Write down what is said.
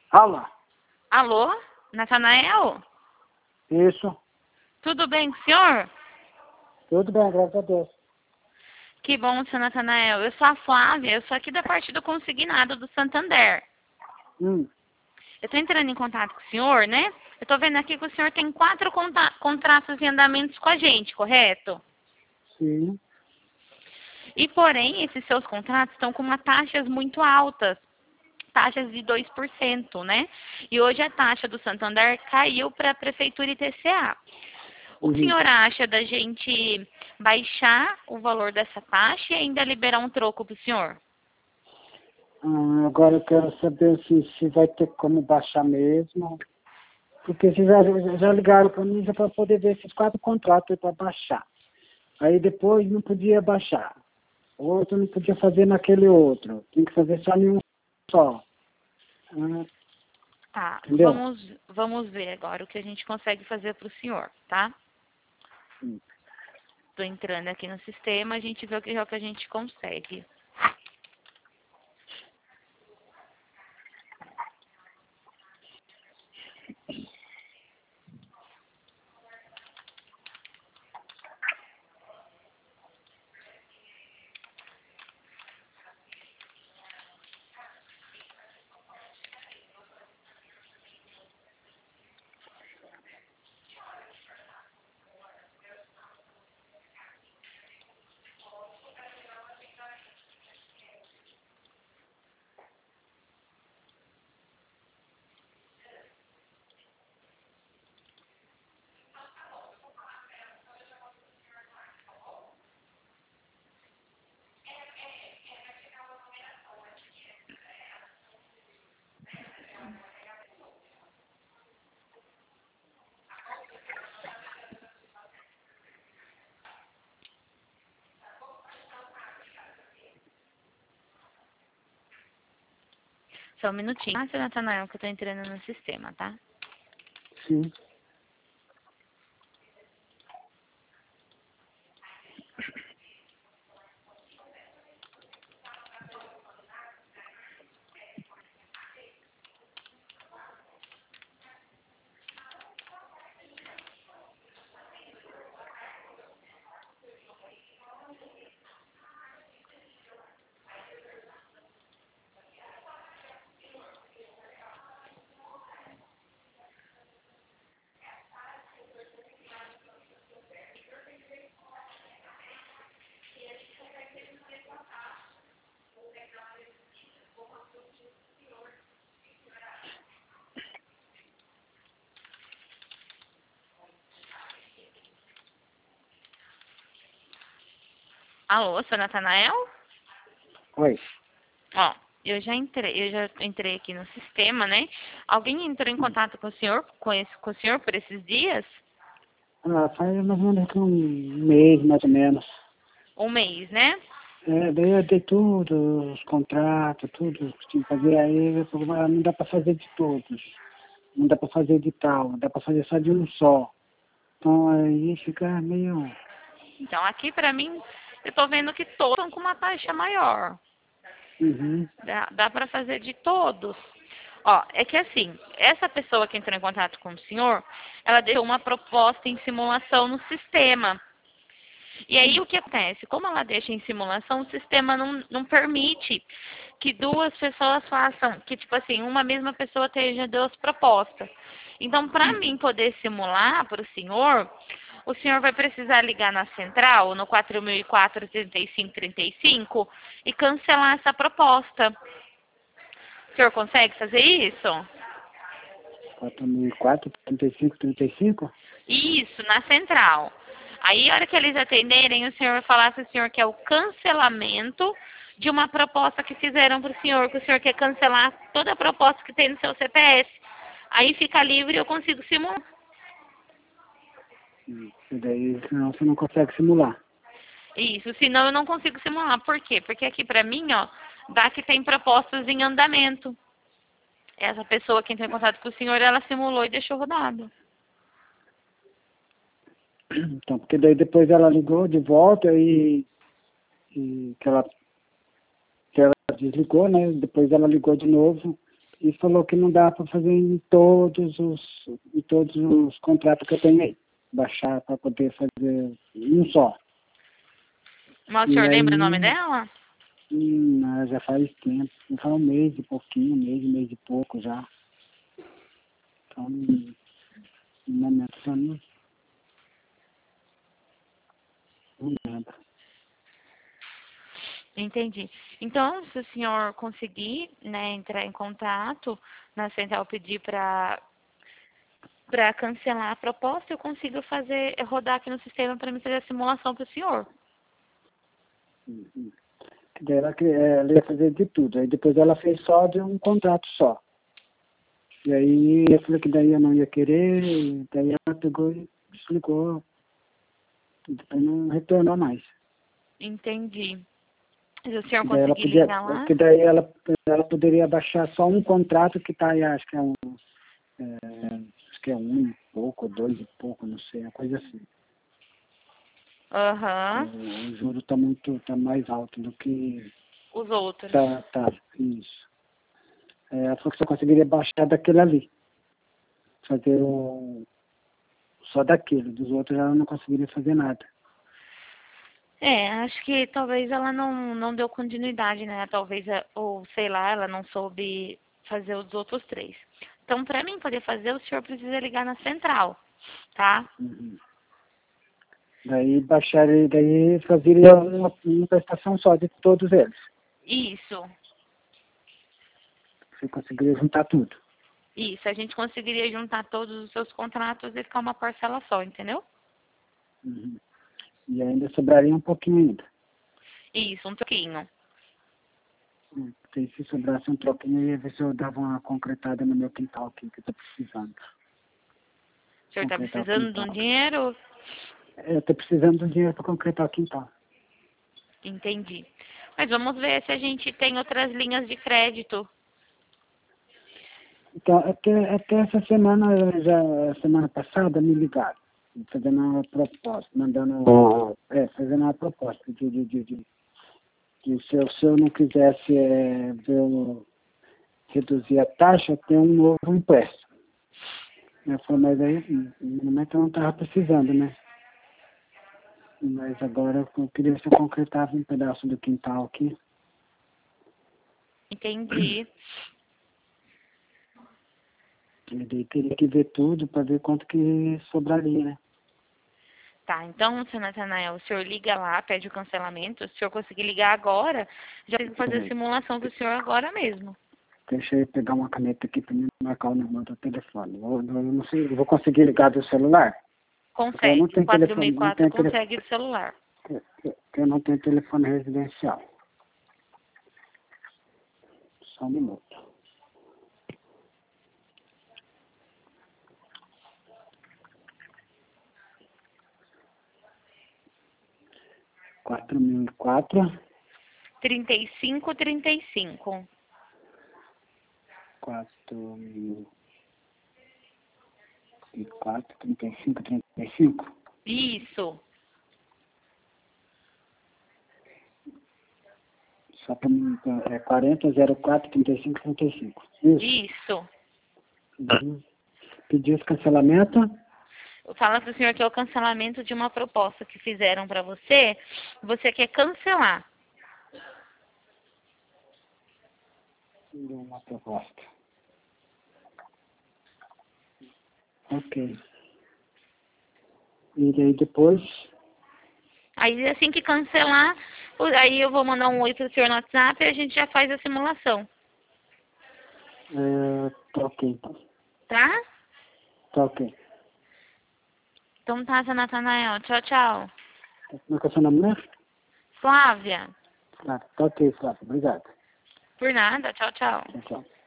Alô? Alô, Natanael? Isso. Tudo bem com o senhor? Tudo bem, graças a Deus. Que bom, seu Natanael. Eu sou a Flávia, eu sou aqui da parte do consignado do Santander. Hum. Eu estou entrando em contato com o senhor, né? Eu estou vendo aqui que o senhor tem 4 contratos em andamentos com a gente, correto? Sim. E, porém, esses seus contratos estão com taxas muito altas. Taxas de 2%, né? E hoje a taxa do Santander caiu para a Prefeitura e TCA. O que o senhor acha da gente baixar o valor dessa taxa e ainda liberar um troco para o senhor? Agora eu quero saber se vai ter como baixar mesmo. Porque vocês já ligaram para mim já para poder ver esses 4 contratos para baixar. Aí depois não podia baixar. O outro não podia fazer naquele outro. Tem que fazer só em um só. Tá, Entendeu? vamos ver agora o que a gente consegue fazer para o senhor, tá? Estou entrando aqui no sistema, a gente vê o que é o que a gente consegue. Só um minutinho. Ah, seu Natanael, que eu estou entrando no sistema, tá? Sim. Alô, seu Natanael? Oi. Ó, eu já entrei aqui no sistema, né? Alguém entrou em contato com o senhor, com o senhor por esses dias? Faz mais ou menos um mês, mais ou menos. Um mês, né? Daí eu dei tudo, os contratos, tudo que tinha que fazer. Aí eu falei, não dá para fazer de todos. Não dá para fazer de tal, dá para fazer só de um só. Então aí fica meio... Então, aqui pra mim, eu tô vendo que todos estão com uma taxa maior. Uhum. Dá para fazer de todos. Ó, é que assim, essa pessoa que entrou em contato com o senhor, ela deixou uma proposta em simulação no sistema. E aí o que acontece? Como ela deixa em simulação, o sistema não permite que duas pessoas façam, que tipo assim, uma mesma pessoa tenha duas propostas. Então, para mim poder simular para o senhor vai precisar ligar na central, no 4004 3535 e cancelar essa proposta. O senhor consegue fazer isso? 4004, 35, 35? Isso, na central. Aí, a hora que eles atenderem, o senhor vai falar se o senhor quer o cancelamento de uma proposta que fizeram para o senhor, que o senhor quer cancelar toda a proposta que tem no seu CPF. Aí fica livre e eu consigo simular. E daí senão você não consegue simular. Isso, senão eu não consigo simular. Por quê? Porque aqui para mim, ó, dá que tem propostas em andamento. Essa pessoa que entrou em contato com o senhor, ela simulou e deixou rodado. Então, porque daí depois ela ligou de volta e que ela desligou, né? Depois ela ligou de novo e falou que não dá para fazer em todos os contratos que eu tenho aí. Baixar para poder fazer um só. Mas o E senhor aí, lembra o nome dela? já faz tempo, faz um mês e pouquinho, um mês e pouco já. Então, no momento eu não lembro. Entendi. Então, se o senhor conseguir, né, entrar em contato na central, pedir para cancelar a proposta, eu consigo rodar aqui no sistema para me fazer a simulação para o senhor. Uhum. Daí ela ia fazer de tudo. Aí depois ela fez só de um contrato só. E aí eu falei que daí eu não ia querer, e daí ela pegou e desligou. E depois não retornou mais. Entendi. Se o senhor Daí ela conseguir podia, ligar lá, que daí ela poderia baixar só um contrato que tá aí, acho que é um e pouco, dois e pouco, não sei, uma coisa assim. aham, O juro tá mais alto do que os outros. tá, isso. Ela falou que só conseguiria baixar daquele ali. Fazer só daquele, dos outros ela não conseguiria fazer nada. Acho que talvez ela não deu continuidade, né? Talvez, ou sei lá, ela não soube fazer os outros três. Então, para mim poder fazer, o senhor precisa ligar na central, tá? Uhum. Daí baixaria, daí fazeria uma prestação só de todos eles. Isso, Você conseguiria juntar tudo. isso. A gente conseguiria juntar todos os seus contratos e ficar uma parcela só, entendeu? Uhum. E ainda sobraria um pouquinho ainda. Isso, um pouquinho. Porque se sobrasse um troquinho, eu ia ver se eu dava uma concretada no meu quintal aqui, que eu tô precisando. O senhor está Concretar o precisando de um quintal. dinheiro? Eu tô precisando de um dinheiro para concretar o quintal. Entendi. Mas vamos ver se a gente tem outras linhas de crédito. Então, até essa semana, semana passada, me ligaram, fazendo uma proposta, fazendo uma proposta de se eu não quisesse reduzir a taxa, ter um novo empréstimo. Eu falei, mas aí, no momento eu não estava precisando, né? Mas agora eu queria ver se eu concretava um pedaço do quintal aqui. Entendi. E daí teria que ver tudo para ver quanto que sobraria, né? Tá, então, seu Natanael, o senhor liga lá, pede o cancelamento. Se o senhor conseguir ligar agora, já tem que fazer a simulação do senhor agora mesmo. Deixa eu pegar uma caneta aqui para me marcar o número do telefone. Eu não sei, eu vou conseguir ligar do celular? Porque eu Consegue. não tenho telefone, 4004 consegue o celular. eu não tenho telefone residencial. Só um minuto. Quatro mil e quatro 3535. 4004 3535. Isso. Só para mim, então, 4004 3535. Isso. Isso. Uhum. Pedir esse cancelamento. Fala pro senhor que é o cancelamento de uma proposta que fizeram para você. Você quer cancelar. De uma proposta. Ok. E daí depois. Aí assim que cancelar, aí eu vou mandar um oi pro senhor no WhatsApp e a gente já faz a simulação. Tá ok, então. Tá? Tá ok. Então tá, seu Natanael. Tchau, tchau. Como é que é o seu nome mesmo? Flávia. Tá ok, Flávio. Obrigado. Por nada. Tchau, tchau. Tchau, tchau.